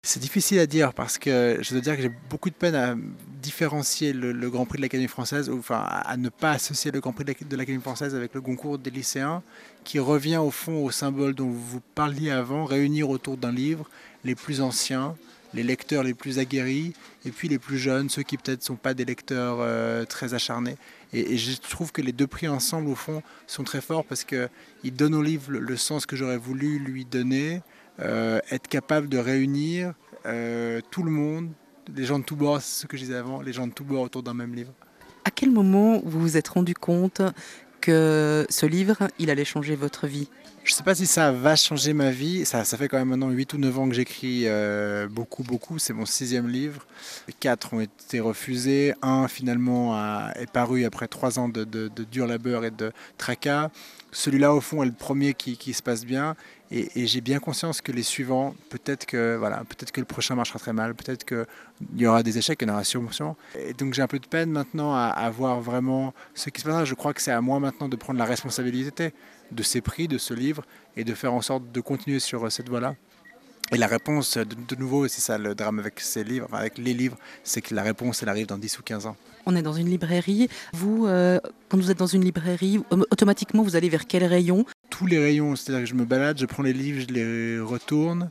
C'est difficile à dire parce que je dois dire que j'ai beaucoup de peine à différencier le Grand Prix de l'Académie française, ou enfin à ne pas associer le Grand Prix de l'Académie française avec le concours des lycéens, qui revient au fond au symbole dont vous parliez avant, réunir autour d'un livre les plus anciens, les lecteurs les plus aguerris, et puis les plus jeunes, ceux qui peut-être ne sont pas des lecteurs très acharnés. Et je trouve que les deux prix ensemble, au fond, sont très forts parce qu'ils donnent au livre le sens que j'aurais voulu lui donner, être capable de réunir tout le monde, les gens de tous bords, c'est ce que je disais avant, les gens de tous bords autour d'un même livre. À quel moment vous vous êtes rendu compte que ce livre, il allait changer votre vie? Je ne sais pas si ça va changer ma vie. Ça fait quand même maintenant 8 ou 9 ans que j'écris beaucoup. C'est mon sixième livre. 4 ont été refusés. Un finalement est paru après 3 ans de dur labeur et de tracas. Celui-là, au fond, est le premier qui se passe bien. Et j'ai bien conscience que les suivants, peut-être que le prochain marchera très mal. Peut-être qu'il y aura des échecs, il y en aura sûrement. Et donc j'ai un peu de peine maintenant à voir vraiment ce qui se passera. Je crois que c'est à moi maintenant de prendre la responsabilité de ces prix, de ce livre, et de faire en sorte de continuer sur cette voie-là. Et la réponse, de nouveau, c'est ça le drame avec ces livres, enfin, avec les livres, c'est que la réponse, elle arrive dans 10 ou 15 ans. On est dans une librairie. Vous, quand vous êtes dans une librairie, automatiquement, vous allez vers quel rayon? Tous les rayons, c'est-à-dire que je me balade, je prends les livres, je les retourne,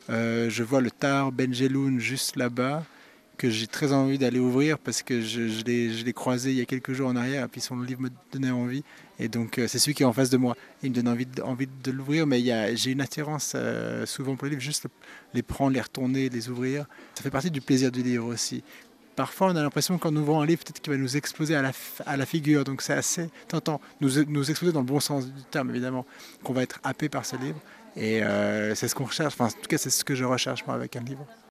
je vois le Tar Benjeloun juste là-bas, que j'ai très envie d'aller ouvrir parce que je l'ai croisé il y a quelques jours en arrière et puis son livre me donnait envie. Et donc c'est celui qui est en face de moi. Il me donne envie de l'ouvrir, mais j'ai une attirance souvent pour les livres, juste les prendre, les retourner, les ouvrir. Ça fait partie du plaisir du livre aussi. Parfois, on a l'impression qu'en ouvrant un livre, peut-être qu'il va nous exploser à la figure. Donc c'est assez tentant. Nous exploser dans le bon sens du terme, évidemment, qu'on va être happé par ce livre. Et c'est ce qu'on recherche. Enfin, en tout cas, c'est ce que je recherche moi avec un livre.